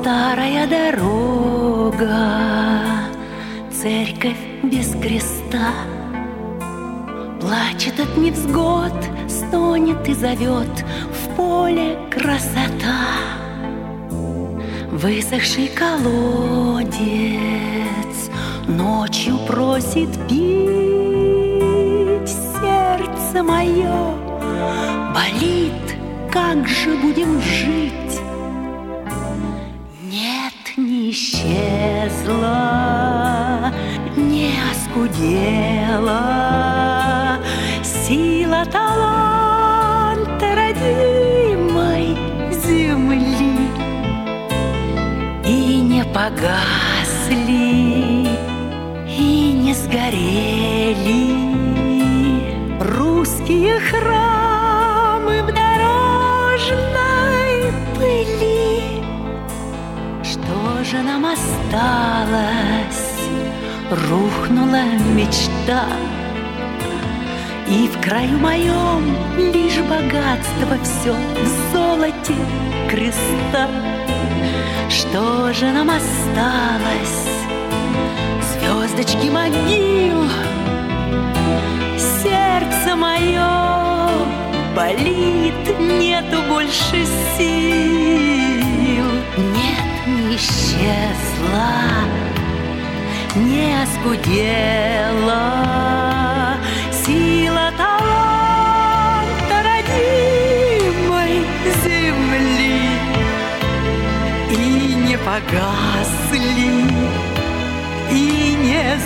старая дорога, церковь без креста, плачет от невзгод, стонет и зовет, в поле красота. Высохший колодец ночью просит пить. Сердце мое болит, как же будем жить? Нет, не исчезла, не оскудела сила таланта родимой земли, и не погасли, и не сгорели русские храмы в дорожной пыли. Что же нам осталось? Рухнула мечта, и в краю моем лишь богатство все в золоте креста. Что же нам осталось? Звездочки могил. Сердце мое болит, нету больше сил. Нет, не исчезла, не оскудела сила таланта родимой земли, и не погасли, и не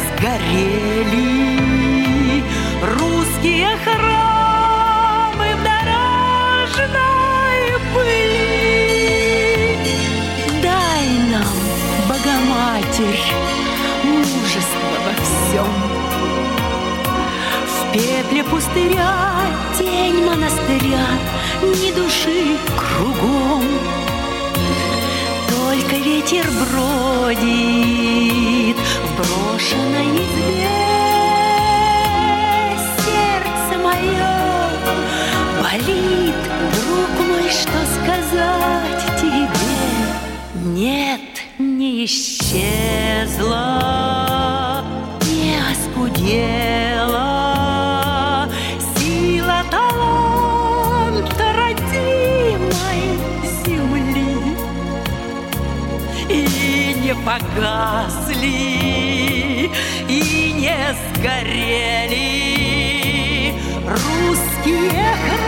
сгорели русские храмы в дорожной пыли. Дай нам, Богоматерь, мужество во всем. В пепле пустыря тень монастыря, ни души кругом. Только ветер бродит в брошенной избе. Сердце мое болит, друг мой, что сказать тебе? Нет, не исчезла, не оскудела сила таланта родимой земли, и не погасли, и не сгорели русские